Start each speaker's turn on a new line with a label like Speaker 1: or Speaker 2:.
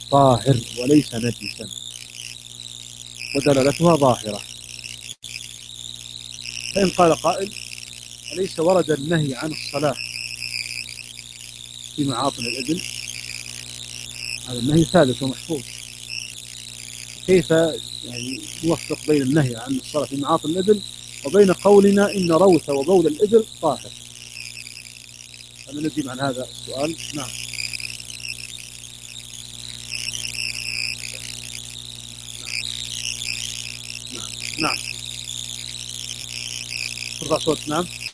Speaker 1: طاهر وليس نجسا ودلالتها ظاهرة. فإن قال قائل أليس ورد النهي عن الصلاة في معاطن الإبل؟ هذا النهي ثابت ومحفوظ، كيف يعني نوفق بين النهي عن الصلاة في معاطن الإبل وبين قولنا إن روث وبول الإبل طاهر؟ أنا نجيب عن هذا السؤال. نعم. نعم. ارفع صوت. نعم.